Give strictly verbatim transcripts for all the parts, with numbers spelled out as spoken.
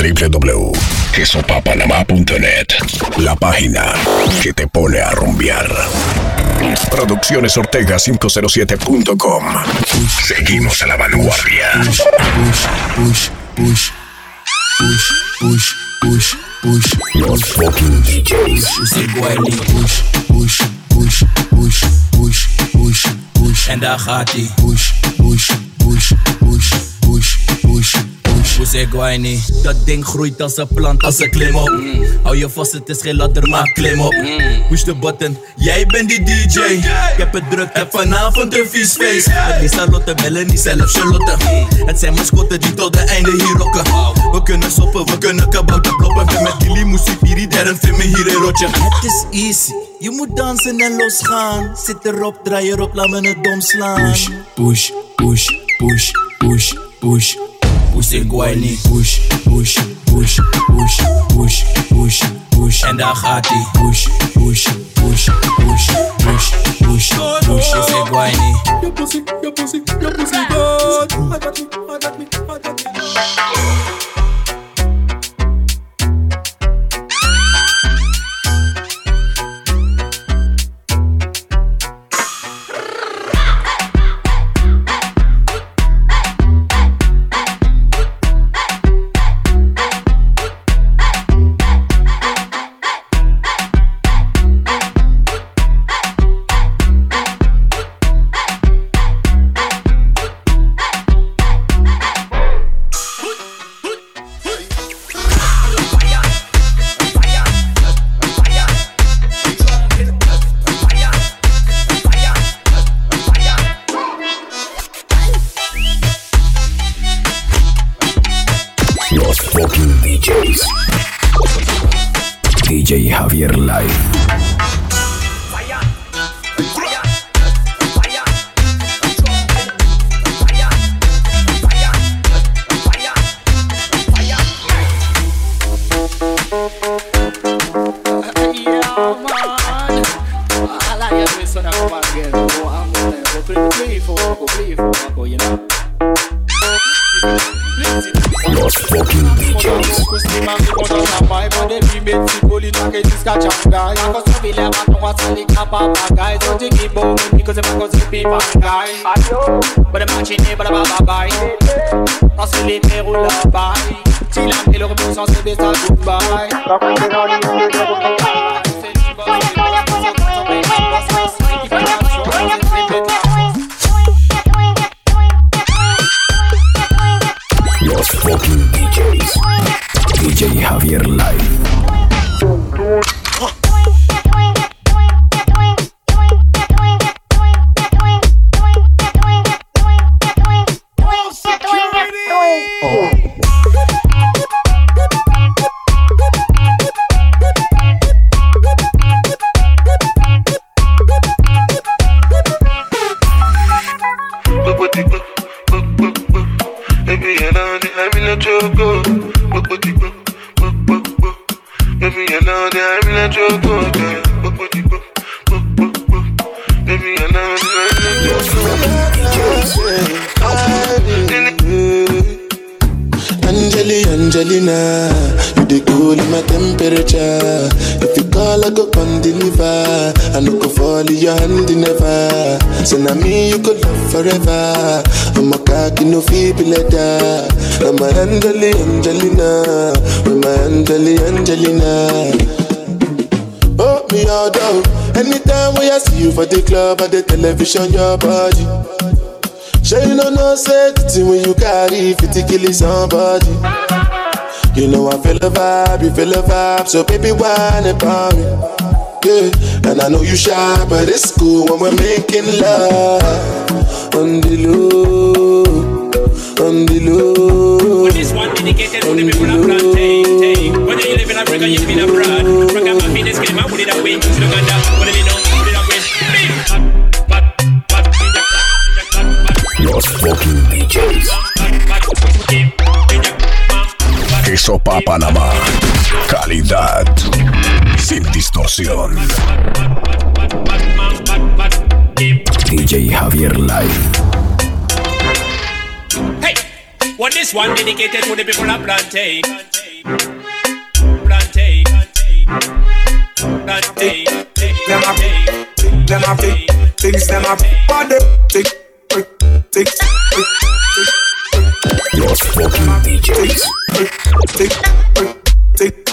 w w w punto queso pa panamá punto net, la página que te pone a rumbear. Producciones Ortega cinco cero siete punto com. Seguimos a la vanguardia. Push, push, push, push, push, push, push. Los fucking D Js. Push, push, push, push, push, push, push, push. En daar gaat hij. Push, push, push, push, push, push. Pussy guayni, dat ding groeit als een plant, als een klim op. Mm. Hou je vast, het is geen ladder, maar klim op. Mm. Push the button, jij bent die D J. Ik heb het druk, heb vanavond een vies feest. Met Lisa Lotte, bellen niet zelf Charlotte. Mm. Het zijn mascotten die tot de einde hier rocken. Wow. We kunnen soppen, we kunnen kabouter kloppen. Ben met Gilly, muziek, hier, die derde film hier in rotje. Het is easy, je moet dansen en losgaan. Zit erop, draai erop, laat me het dom slaan. Push, push, push, push, push, push. Pussy guayni. Push, push, push, push, push, push, push. En daar gaat hij. Push, push, push, push, push, push, push. Pussy guayni. Your pussy, your pussy, your pussy good. I got me, I got me, I got me. D J Javier Live. Los fucking D Js. Los fucking D Js. D J Javier Live. Angelina, you the cool in my temperature. If you call, I go come deliver. I no go fall in your hand never. So now me you could love forever. I'm a cocky no feeble letter. I'm a Angeli Angelina, I'm a Angeli Angelina. Oh me all down. Anytime when I see you for the club or the television, your body. Sure you know no safety when you carry fifty kill somebody. You know I feel a vibe, you feel a vibe, so baby whine about me. Yeah, and I know you shy, but it's cool when we're making love. On the low, on the low. This one dedicated to the people of plantain. Whether you live in Africa, you live in abroad. Africa, my business game, I put it away. Look at that, put it down, put it away. Los fucking D Js. Queso pa Panamá. Calidad sin distorsión. D J Javier Live. Hey, what this one dedicated to the people of plantain. Plantain, plantain, them a them a things them a body, tick, tick, tick, Los fucking D Js. tick, tick, tick,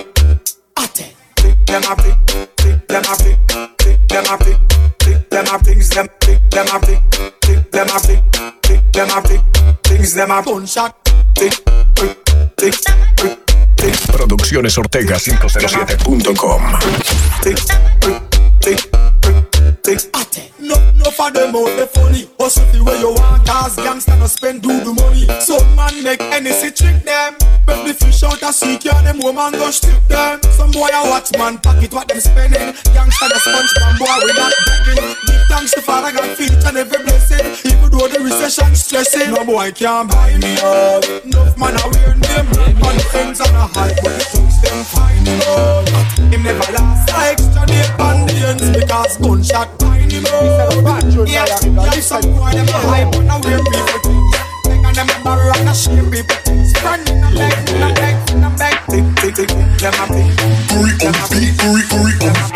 them a tick, them a tick, them a tick, them a things them, them a tick, them a tick, them a tick, things them a gunshot, tick, tick, tick. Producciones Ortega cinco cero siete punto com. Tick, tick, tick. No, no for them out the funny. Hustle the way you want, cause gangsta no spend do the money. Some man make any see trick them. But the fish out a sea can them woman go strip them. Some boy a watch man pocket what them spending. Gangsta the sponge man boy we not begging. Give thanks to Father God for each and every blessing. Even though the recession stressing, no boy can buy me up. Enough man a wear them. On the ends and a hype, but the thugs them find him out. Him never last like extra day on the ends because gunshot find him out. Yeah, yeah, some boy them a hype, but now we're people things. Take on them a barrel and a shame people things. Friend in a bag, in a bag, in a bag. Tick, tick, tick, them a tick. Them a tick, them a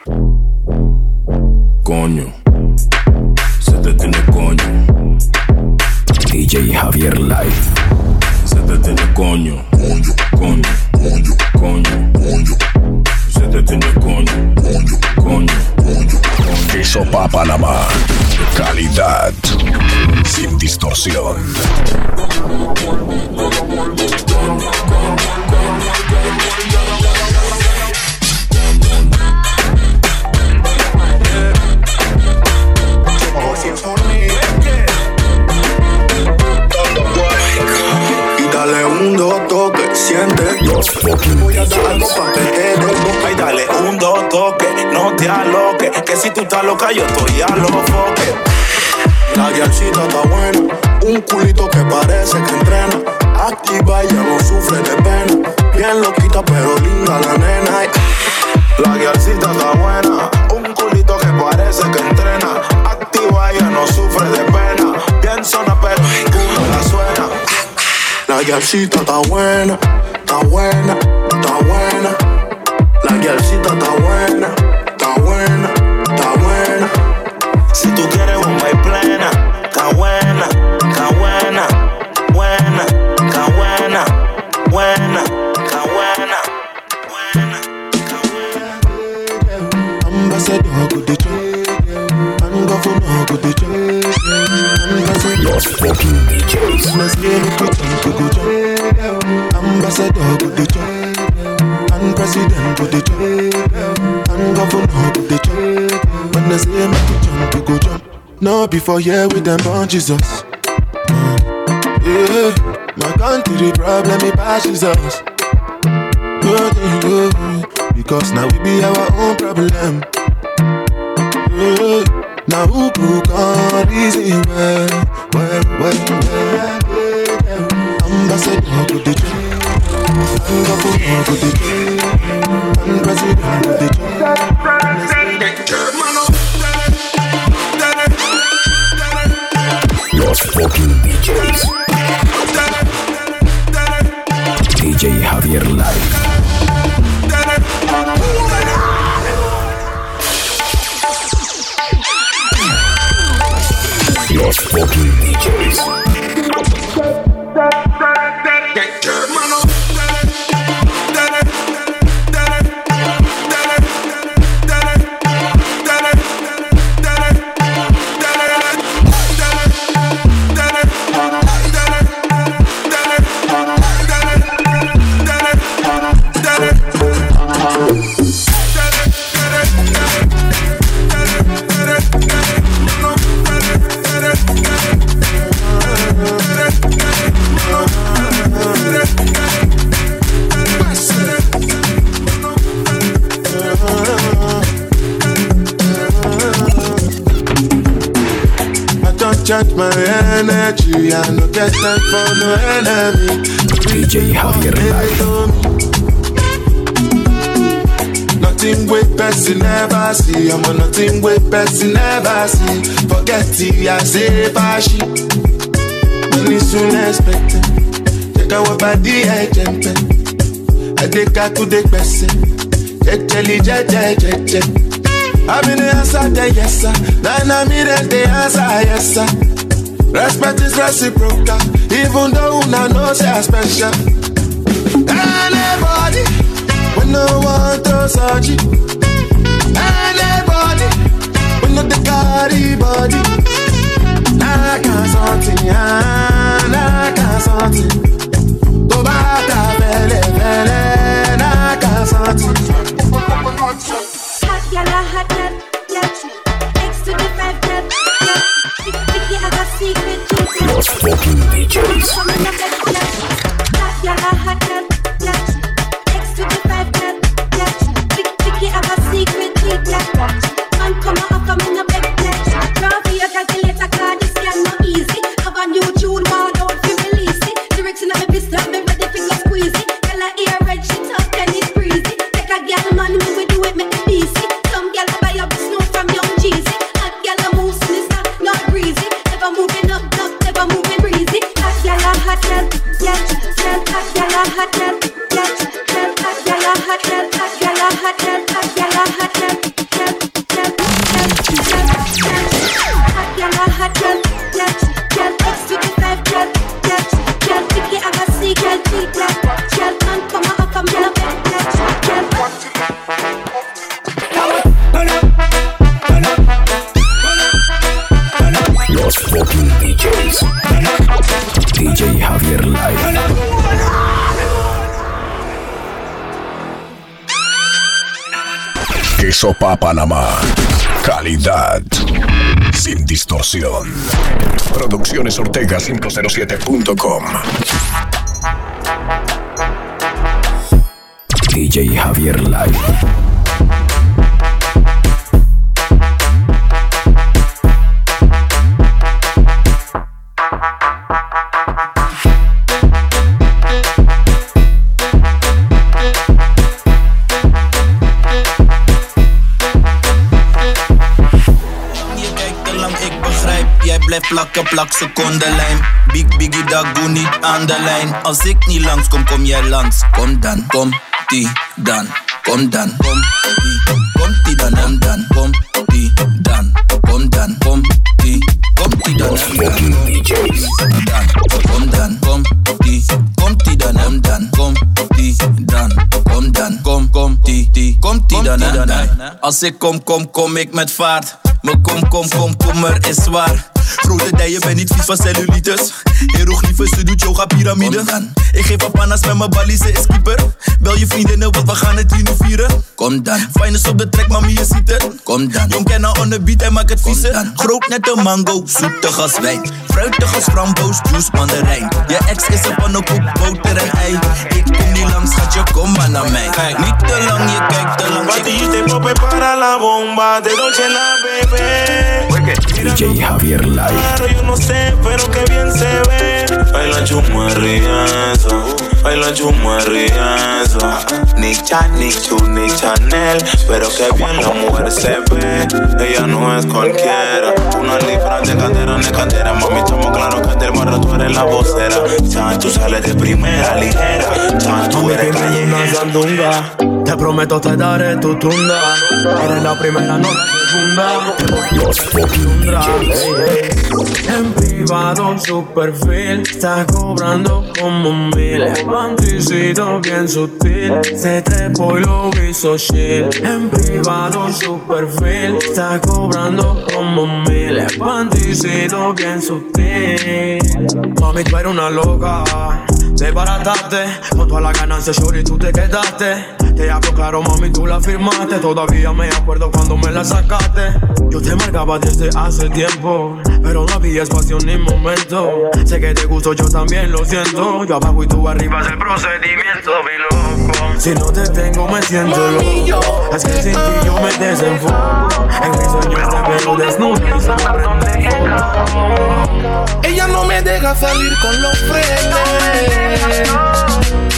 Coño, se te tiene coño. D J Javier Live. Se te tiene coño, coño, coño, coño, coño, coño. Se te tiene coño, coño, coño, coño. Queso pa Panamá. Calidad sin distorsión. Dale un dos toque, siente Los fucking voy a dar algo pa' que te dé. Ay, dale un dos toque, no te aloques. Que si tú estás loca, yo estoy a los foques. La guialcita está buena, un culito que parece que entrena. Activa y ya no sufre de pena. Bien loquita pero linda la nena. La guialcita está buena, un culito que parece que entrena. Activa y ya no sufre de pena. Bien zona pero ninguno la suena. La guialcita está buena, está buena, está buena. La guialcita está buena, está buena, está buena. Si tú quieres bomba y plena, está buena, está buena, buena, está buena, buena, está buena, buena, está buena. Ambassador good the job, and governor good the job. Los fucking D Js. Let's get it good and good job. Ambassador good the job, and president good the job, and governor good the job. When they say make you jump, you go jump. No before here with them on Jesus. Mm. Yeah, my country problem it passes us. Oh, oh, oh. Because now we be our own problem. Yeah. Now who could come reason well, well, well, well. Ambassador to the job, and governor to the job, and president to the job. Los fucking D Js. D J Javier Live. Los fucking D Js. Charge my energy, I no get time for no enemy. D J Javier Live. Nothing with person never see, I'm on nothing with person never see. Forget it, I say bashi. When it's soon expected, take our body, I jump. the kaku the person. Jejeli jeje jeje. I mean the answer the yes sir. Nana me the answer yes sir. Respect is reciprocal, even though una know say I special. Anybody, we no want to search it. Anybody, we no the carry body. I can't something, I can't something. Go back to bele bele, I can't something. Hot girl, hot girl, yeah. X to the five girl, yeah. Vicky, I got secret juice. Los fucking D Js. Hot girl, hot girl, yeah. X to the five girl, yeah. Vicky, I got secret juice, yeah. Man, come on, come in a big place. Draw for your calculator, cause this girl not easy. Have a new tune, one out fi release it. Direction of the business, me ready fi get squeezy. Girl a ear red, she tough, then it's breezy. Take a girl, man, me we do it, make it easy. Some girl buy up snow from Young Jeezy. Hot girl a move sinister, not breezy. Never moving up, up, never moving breezy. Hot girl a hot girl, yeah, girl. Hot girl a hot girl, yeah, girl. Hot girl a hot girl, hot girl a hot girl, hot girl a hot girl, girl, girl, girl, girl. Hot girl a hot girl, yeah, girl. X to the five girl, yeah, girl. Vicky I got see girl, big girl, girl. Man come on, come on, girl, girl. Los fucking D Js. D J Javier Live. Queso Pa Panamá. Calidad sin distorsión. Producciones Ortega cinco cero siete punto com. D J Javier Live. Blijf plakken, plak secondenlijn. Big Biggie, dat doe niet aan de lijn. Als ik niet langs kom, kom jij langs. Kom dan, kom die dan. Kom dan, kom die. Kom die dan, kom dan. Kom die dan. Kom dan, kom die. Kom die dan, kom dan. Kom dan, kom die. Kom die dan, kom dan. Kom die dan. Kom dan, kom, kom die, die. Kom die dan, dan. Als ik kom, kom, kom ik met vaart. Me kom, kom, kom, kommer is zwaar. Grote dijen, ben niet vies van cellulitis. Hieroglyphen, ze doet yoga piramide. Ik geef op panas met mijn ballie, ze is keeper. Bel je vriendinnen, want we gaan het hier nu vieren. Kom dan, finest op de track, mami, je ziet het. Kom dan, jong kenna on the beat en maak het viezer. Groot net een mango, zoetig als wijn. Fruitig als framboos, juice mandarijn. Je ex is een pannenkoek, boter en ei. Ik kom niet langs, schatje, kom maar naar mij. Kijk niet te lang, je kijkt te lang. Batiste pope para la bomba, de Dolce la bebé. D J Javier Live. Claro, yo no sé, pero que bien se ve. Baila chumarriaza, baila chumarriaza. Nick Chan, Nick Chu, Nick Chanel. Pero que bien la mujer se ve. Ella no es cualquiera. Una libra de cadera, de cadera. Mami, estamos claro que del barrio tú eres la vocera. Chan, tú sales de primera ligera. Chan, tú eres callejera. Sandunga. Te prometo te daré tu tunda. Eres la primera, no la segunda. Los fucking D Js. En privado su perfil está cobrando como mil. Panticito bien sutil, se trepó y lo hizo shit. En privado su perfil está cobrando como mil. Panticito bien sutil. Mami, tú eres una loca. Desbarataste, con toda la ganancia, shorty, tú te quedaste. Te hablo claro, mami, tú la firmaste. Todavía me acuerdo cuando me la sacaste. Yo te marcaba desde hace tiempo, pero no había espacio ni momento. Sé que te gustó, yo también lo siento. Yo abajo y tú arriba es el procedimiento, mi loco. Si no te tengo me siento loco. Es que sin ti yo me desenfoco. En mis sueños te veo desnudo y se me prende fuego. Ella no me deja salir con los frenes,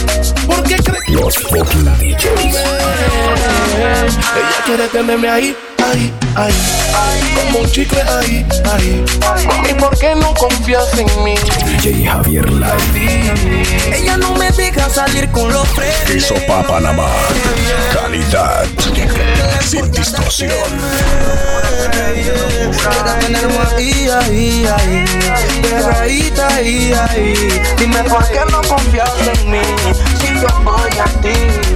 porque cree que Los fucking D Js. ella quiere tenerme ahí ahí, ahí, como un chicle ahí, ahí. ¿Y por qué no confías en mí? D J Javier Live. Ella no me deja salir con los frenes. Queso Pa Panamá. Calidad sin distorsión. Quiero tenerme ahí, ahí, ahí, pegadita ahí, ahí. Dime por qué no confías en mí, si yo voy a ti.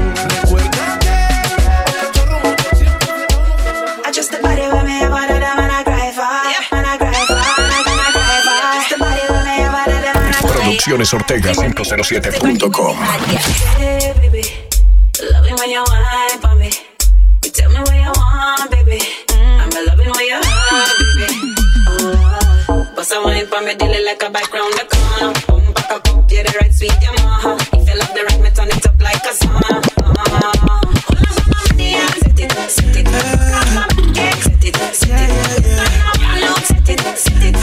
I just the body with me, but I don't wanna cry for, wanna cry for, wanna cry for. Just the body with me, but I don't wanna cry for. Producciones Ortega cinco cero siete punto com. Hey baby, love it when you whine for me. You tell me what you want, baby. I'm loving when you hurt, baby. Oh, bust a wine for me, deal it like a bike round the corner. Boom, back up, up, yeah, the right sweet, your mama. If you love the right, me turn it up like a sauna. Hold on, set it, set it, yeah, set it, set it, set it, set it,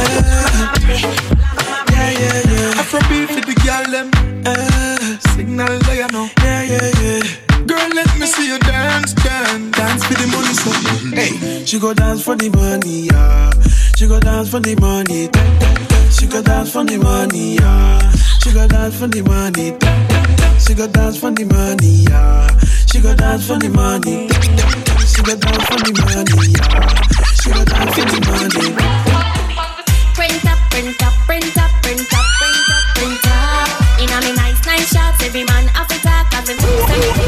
yeah, yeah, yeah. Afrobeat for the girl them, uh, signal there you know, yeah, yeah, yeah. Girl, let me see you dance, dance, dance for the money, so hey. She go dance for the money, yeah. She go dance for the money, she go dance for the money, yeah. She go dance for the money, she go dance for the money, yeah. She go dance for the money, she go dance for the money, yeah. She go dance for the money. Print up, print up, print up, print up, print up, print up. In a me nice, nice shots, every man have to talk, cause them do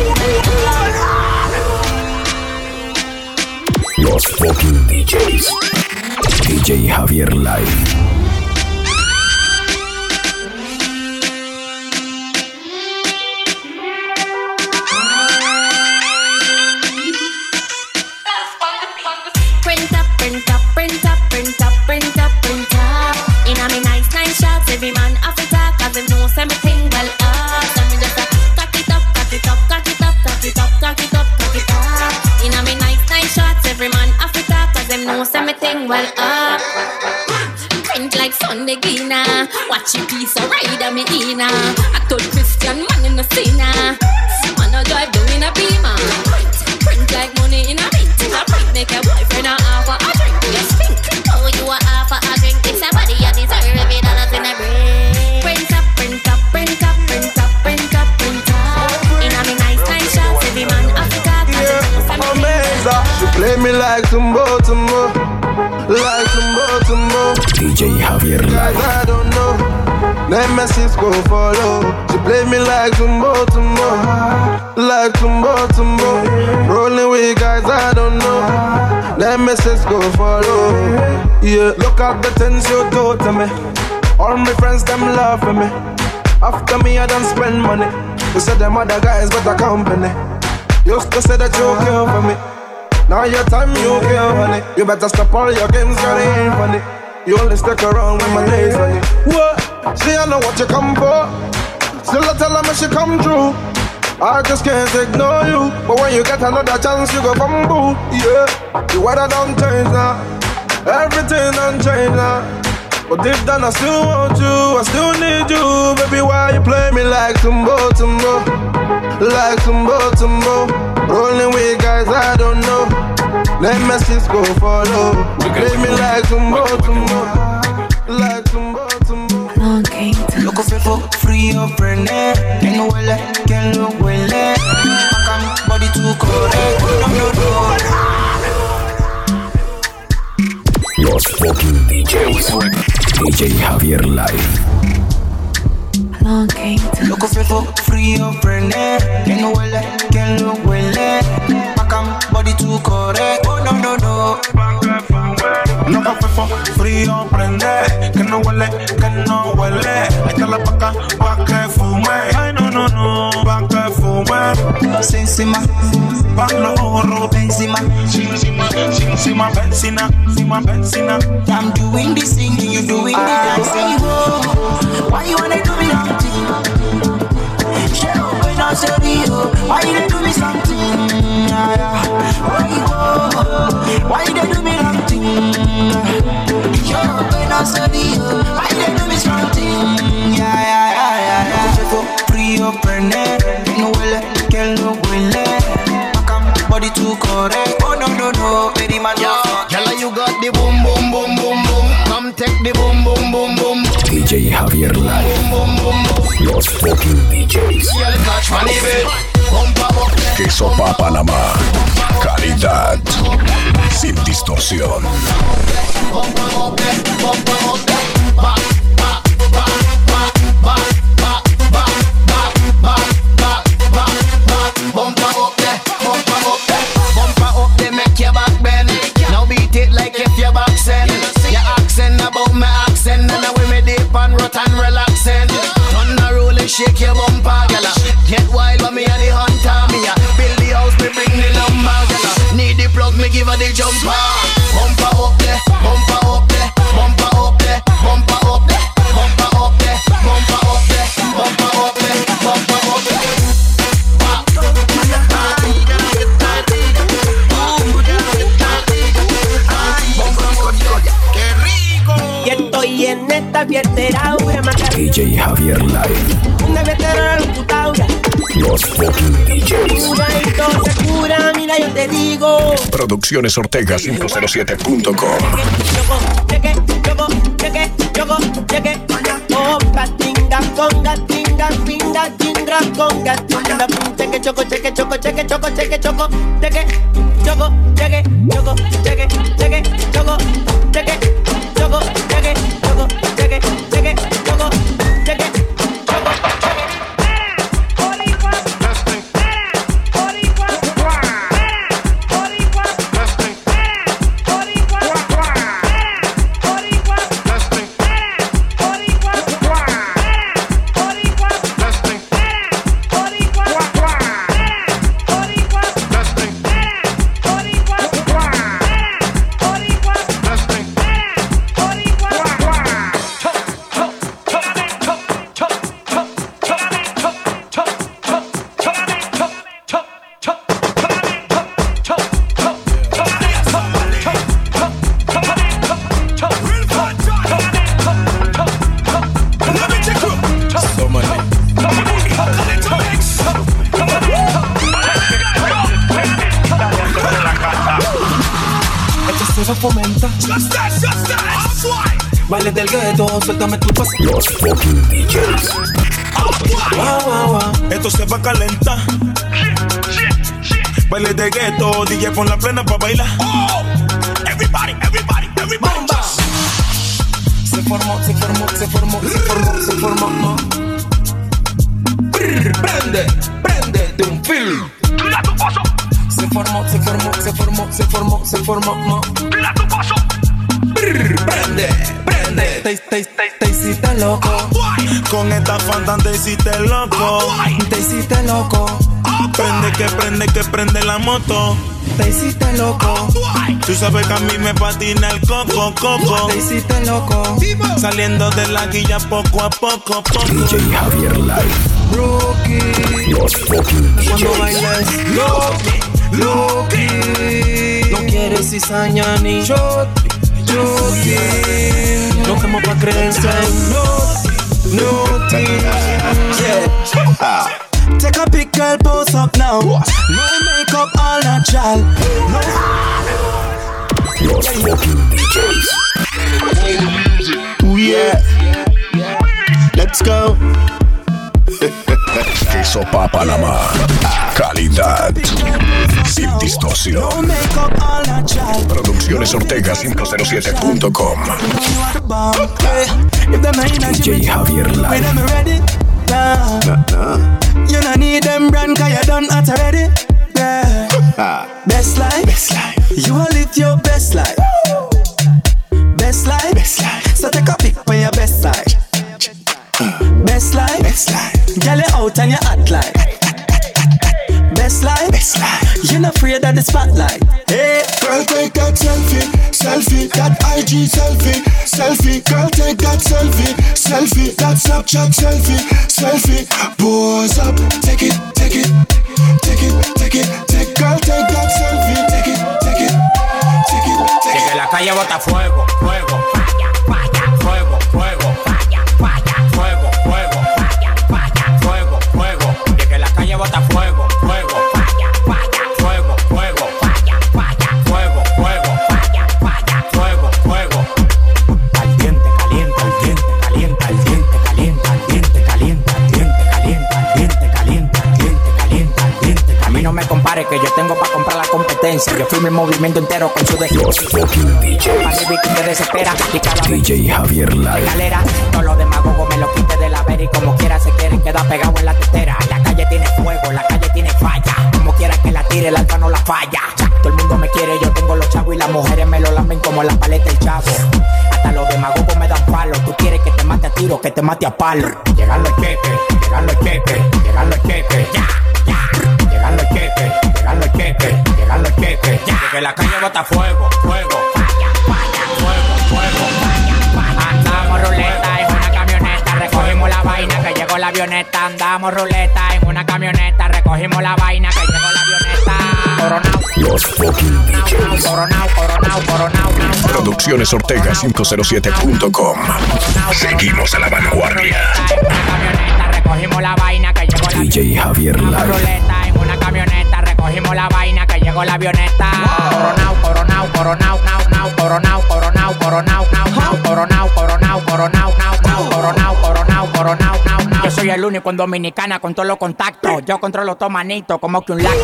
Los fucking D Js. D J Javier Live. Print up, print up, print up, print up, print up, print up. In a me nice, nice shots, every man have to talk, cause them know everything well up. So me just a cock it up, cock it up, cock it up, cock it up, cock it up, cock it up. In a me nice, nice shots, every man have to talk, cause them know everything well up. Print like Sunday Gina, watch your piece of ride on me Ina. I told Christian man in the sinner, man a drive down in a Beamer. Print, print like money in a mint. I print make a boyfriend a half a drink. You stink, oh you a half a drink. If somebody a deserve every dollar in a break. Print up, print up, print up, print up, print up, print up. In a me nice nice shots, every man Africa. Yeah, she play me like Tumbo Tumbo, like Tumbo Tumbo. D J Javier Like Live. I don't know, Nemesis go follow. She play me like Tumbo Tumbo, like Tumbo Tumbo. Rolling with guys I don't know, Nemesis go follow. Yeah, look at the things you do to me. All my friends them love for me. After me I don't spend money. You said them other guys but a company. Used to say that you care for me. Now your time you care honey. You better stop all your games, girl, it ain't funny. You only stick around when my days on it. What? She I know what you come for. Still I tell her me she come true. I just can't ignore you. But when you get another chance you go bamboo. Yeah, the weather don't change now. Everything don't change now. But deep down I still want you, I still need you. Baby, why you play me like Tumbo Tumbo, like Tumbo Tumbo. Rolling with guys I don't know, Nemesis go follow. You play me like Tumbo Tumbo, like Tumbo Tumbo. Loco fefo, frío, prende. Que no huele, que no huele. Acá body too correct. No, no, no. Los fucking D Js. D J Javier Live. Loco fefo, frío, prende. Que no huele, que no huele. Acá body too correct. Oh, no, no, no. Loco fefo, frío, prende. Que no huele, que no huele. Ahí está la paca, pa' que fume. Ay, no, no, no, pa' que fume. Se encima, pa' los ojos, encima, encima, encima, benzina, encima, benzina. I'm doing this thing, you doing the dancing. Whoa, why you wanna do me something? Show when I say you, why you wanna do me something? Yeah, yeah. Why you go? Why you do me something? Show when I say you, why you do me something? Yeah, yeah, yeah, yeah, yeah. Frío, prende, que no huele, que no huele. Body too correct. Oh no no no, very man the boom boom boom boom boom. Come take the boom boom boom boom. D J Javier Live. Los fucking D Js. Queso pa' Panamá. Calidad sin distorsión. Shake your bumper, gala. Get wild, but me and the hunter. Me a build the house, me bring the lumber, gala. Need the plug, me give her the jumper. Bumper up there, bumper up there, bumper up there, bumper up there, bumper up there, bumper up there, bumper up there, bumper up there. Y estoy en esta fiestera, D J Javier Live. una fiestera computadora. Los fucking D Js. Una y dos se cura, mira yo te digo. Producciones Ortega cinco cero siete punto com. Cheque, choco, cheque, choco, cheque. Opa, tinga, conga, tinga, pinga, tinga, conga, tinga, cheque, choco, cheque, choco, cheque, choco, cheque, choco, cheque, choco, cheque, choco, cheque, cheque, choco, cheque, choco, cheque, choco, cheque, cheque, choco, cheque. Fomenta. Baile del gueto, suéltame tu pasión. Los fucking D Js. Wow, wow, wow. Esto se va a calentar. Baile de gueto, D J pon la plena pa' bailar. Oh, everybody, everybody, everybody. Bomba. Se formó, se formó, se formó, se formó, se formó. Brr, prende, prende de un film. Tira tu paso. Se formó, se formó, se formó, se formó, se formó. Tira tu paso. Brr, prende, prende. Te, te, te, te hiciste loco. Con esta fanta te hiciste loco. Te hiciste loco. Prende que prende que prende la moto. Te hiciste loco. Tú sabes que a mí me patina el coco, coco. Te hiciste loco. Saliendo de la guilla poco a poco, poco. D J Javier Live. Rookie. Los fucking D Cuando Js. bailes Loki, Loki. No quieres cizaña ni shot, Loki. No como pa' creerse Loki, Loki. Yeah. Take a pic, girl, pose up now. No makeup, all natural. No. Los fucking D Js. Ooh, yeah. Let's go. Queso pa' Panamá. Calidad sin distorsión. No makeup, all natural. Producciones Ortega cinco cero siete punto com. If them ain't D J Javier with Live. them ready, nah. You don't need them brand cause you done at already. Yeah. Best life, Best life. you will live your best life. Best life, Best life. so take a pic for your best side. Best life, Best life. girl you out and you act like. Best life, Best life. you're not afraid of the spotlight. Hey, Girl, take that selfie, selfie, that I G selfie, selfie. Girl, take that selfie, selfie, that Snapchat selfie, selfie. Pose up, take it, take it, take it, take it, take. Girl, take that selfie, take it, take it, take it, take it. Que la calle bota fuego, fuego, falla, falla, fuego, fuego, falla, falla, fuego, fuego, falla, falla, fuego, fuego. Que la calle bota fuego, fuego, falla, falla, fuego, fuego, falla, falla, fuego, fuego, falla, falla, fuego, compare que yo tengo pa' comprar la competencia. Yo firmo el movimiento entero con su deseo. Los fucking D Js. Que desespera y cada D J Javier Live. Galera, todos los demagogos me lo quite de la vera y como quiera se quieren quedar pegado en la tetera. La calle tiene fuego, la calle tiene falla. Como quiera que la tire, el alfa no la falla. Todo el mundo me quiere, yo tengo los chavos y las mujeres me lo lamen como la paleta del chavo. Hasta los demagogos me dan palo. Tú quieres que te mate a tiro, que te mate a palo. Llegando el queque, llegando el queque, llegando el queque, ya, ya. Llegando el queque, llegando el queque, llegando el queque, ya. Que la calle bota fuego, fuego, falla, falla, fuego, fuego, falla, falla. Andamos ruleta en una camioneta, recogimos la vaina que llegó la avioneta. Andamos ruleta en una camioneta, recogimos la vaina que llegó la avioneta. Coronao, Los fucking D Js. coronao, coronao, coronao. Producciones Ortega quinientos siete punto com. Seguimos a la vanguardia. Recogimos la vaina que llegó la D J Javier Live. ruleta en una camioneta, recogimos la vaina que llegó la avioneta. Coronao, coronao, coronao, nao, nao, coronao, coronao, coronao, nao, nao, coronao, coronao, coronao, nao, nao, coronao, coronao, coronao, nao, nao. Yo soy el único en Dominicana con todos los contactos. Yo controlo todo manito como que un lago.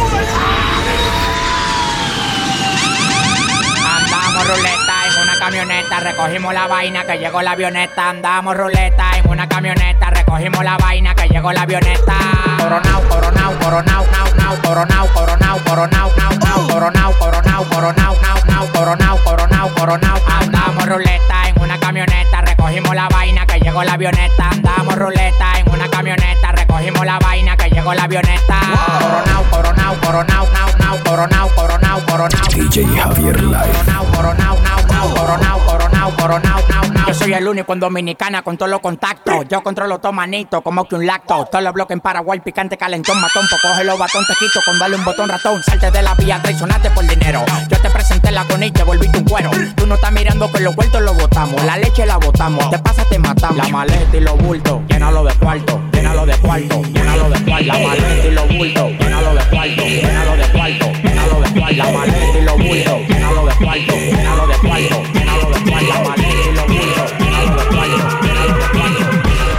Andamos ruleta en una camioneta, recogimos la vaina que llegó la avioneta. Andamos ruleta en una camioneta, recogimos la vaina que llegó la avioneta. Coronao, coronao, coronao, nao, nao, coronao, coronao, coronao, nao, nao, coronao, coronao, coronao, nao, nao, coronao, coronao, coronao. Andamos ruleta en una camioneta, recogimos la vaina que llegó la avioneta. Andamos ruleta en una camioneta, recogimos la vaina que llegó la avioneta. Coronao, coronao, coronao, nao, nao, coronao, coronao, coronao. D J Javier Live. Coronao, coronao, nao, nao, coronao, coronao, coronao, nao, nao. Yo soy el único en Dominicana con todos los contactos. Yo controlo todo manito como que un lacto. Todos los bloques en Paraguay, picante, calentón, matón. Pues coge los batón, te quito con darle un botón ratón. Salte de la vía, traicionaste por dinero. Yo te presenté la con y te volviste un cuero. Tú no estás mirando que los vueltos los botamos. La leche la botamos, te pasa, te matamos. La maleta y los bultos, llénalo de cuarto, llénalo de cuarto, llénalo de cuarto. La maleta y los bultos, llénalo de cuarto, llénalo de cuarto, llénalo de cuarto. La maleta y los bultos, llénalo de cuarto, llénalo de cuarto, llénalo de cuarto. La maleta y los bultos, llénalo de cuarto, llénalo de cuarto.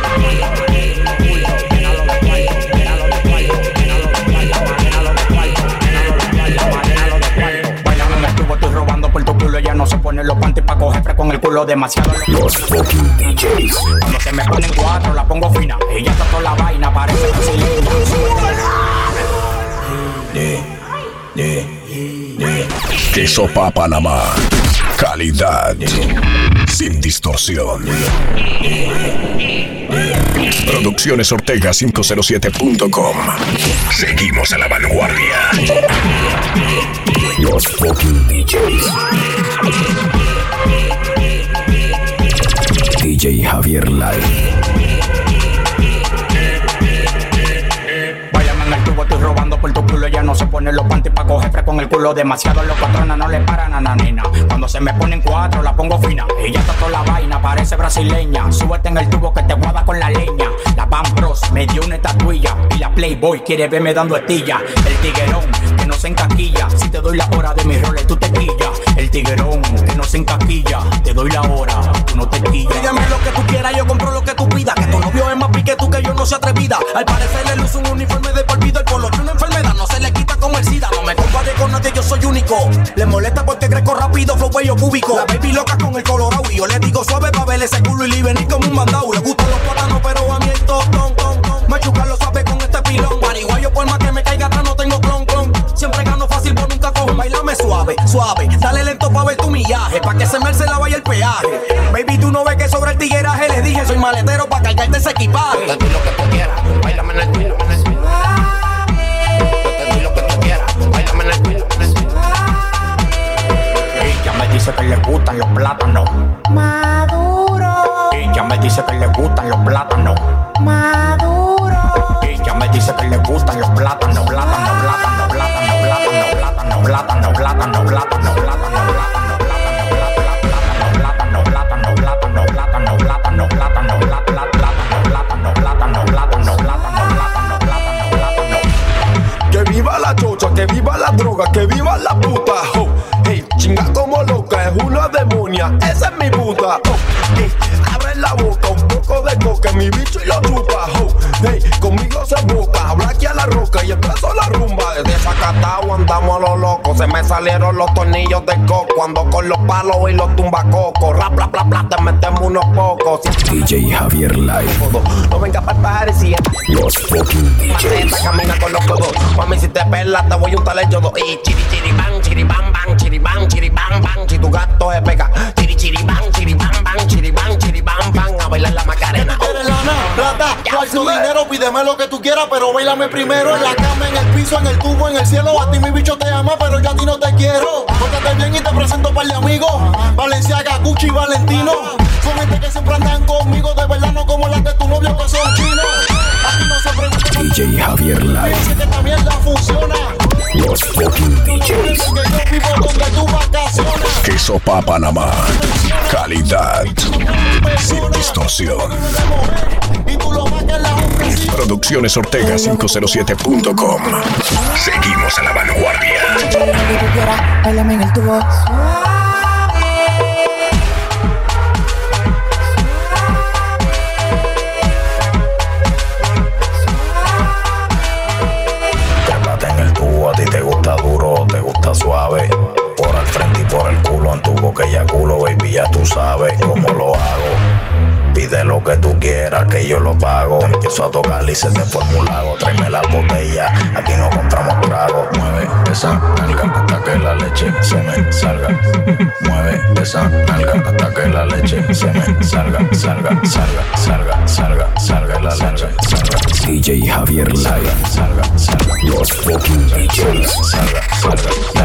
Ella no se pone los panties pa' coger fresco con el culo demasiado. Los fucking D Js. Cuando se me ponen cuatro la pongo fina. Ella está toda la vaina, parece brasileña. De, de, de. Queso pa' Panamá. Calidad. Sin distorsión. Producciones Ortega quinientos siete punto com. Seguimos a la vanguardia. Los fucking D Js. D J Javier Live. Váyame en el tubo, estoy robando por tu culo. Ella no se pone los panties pa' coger fresco con el culo demasiado. Los patronas no le paran a la nena. Cuando se me ponen cuatro la pongo fina. Ella está toda la vaina, parece brasileña. Súbete en el tubo que te guada con la leña. La Van Bros me dio una estatuilla. Y la Playboy quiere verme dando estilla. El tiguerón que no se encaquilla. Si te doy la hora de mis roles, tú te quillas. El tiguerón que no se encaquilla. Te doy la hora, tú no te quillas. Dígame lo que tú quieras, yo compro lo que tú pidas. Que tu novio es más pique tú que yo, no sea atrevida. Al parecer le luce un uniforme de por vida. El polo que una enfermedad no se le quita como el SIDA. No me compare con nadie, yo soy único. Le molesta porque crezco rápido, flow bello cúbico. La baby loca con el colorado y yo le digo suave pa' verle ese culo y le venir como un mandado. Le gustan los plátanos pero a mí el tostón, ton, ton. Machucarlo suave con este pilón. Mariguayo por más que me caiga atrás no tengo clon, clon. Siempre gano fácil por nunca cojo. Bailame suave, suave. Dale lento pa' ver tu millaje. Pa' que se me se la vaya el peaje. Baby, tú no ves que sobre el tigueraje. Le dije, soy maletero pa' cargarte ese equipaje. Yo te doy lo que tú quieras. Bailame en el culo, en el culo. Yo te doy lo que tú quieras. Bailame en el culo, en el culo. Ella me dice que le gustan los plátanos Maduro. Ella me dice que le gustan los plátanos Maduro. Ella me dice que le gustan los plátanos, plátano, plátano, plátano, plátano, plátano, plátano, plátano, plátano, Que viva la chocha, que viva la droga, que viva la puta. Oh, hey, chinga como loca, es una demonia, esa es mi puta. Oh, hey, abre la boca, un poco de coca, mi bicho y lo chupa. Oh, hey, conmigo se boca, habla aquí a la roca y empezó la rumba. Desde sacar desacatado, andamos a lo loco. Se me salieron los tornillos del coco. Ando con los palos y los tumbacocos. Rap, bla, bla, bla, te metemos unos pocos. D J Javier Live. No venga para el party si los fucking D Js. Camina con los codos. Mami, si te pelas, te voy a untar el yodo. Y chiri, chiri, bang, chiri, bang, bang, chiri, bang, chiri, bang, bang. Si tu gato es pega. Chiri, chiri, bang, chiri, bang, bang, chiri, bang, chiri, bang, bang. A bailar la Macarena. ¿Quieres lana, plata? ¿Cuál tu dinero? Pídeme lo que tú quieras, pero bailame primero. En la cama, en el piso, en el tubo, en el cielo. A ti mi bicho te ama, pero yo a ti no te quiero. Pórtate bien y te presento par de amigos. Valenciaga, Gucci y Valentino. Son gente que siempre andan conmigo. De verdad no como las de tu novio que son chinos. Aquí no se pregunta. D J Javier Live. Dice que esta mierda funciona. Los fucking D Js. Que yo vivo donde tú vacacionas. Queso Pa Panamá. Calidad sin distorsión. Y tú lo más que la ofrecida. Producciones Ortega cinco cero siete punto com. Seguimos a la vanguardia. Lo que tú quieras, bailame en el tubo. A ti te gusta duro, te gusta suave. Por al frente y por el culo, en tu boca ya culo, baby, ya tú sabes cómo lo hago. Pide lo que tú quieras, que yo lo pago. Empiezo a tocar y se te forma un lago. Tráeme las botellas, aquí no compramos trago. Mueve esa nalga hasta que la leche se me salga. Mueve esa nalga hasta que la leche se me salga. Salga, salga, salga, salga, salga la leche, salga. D J Javier Live. Salga, salga, los fucking D Js. Salga, salga.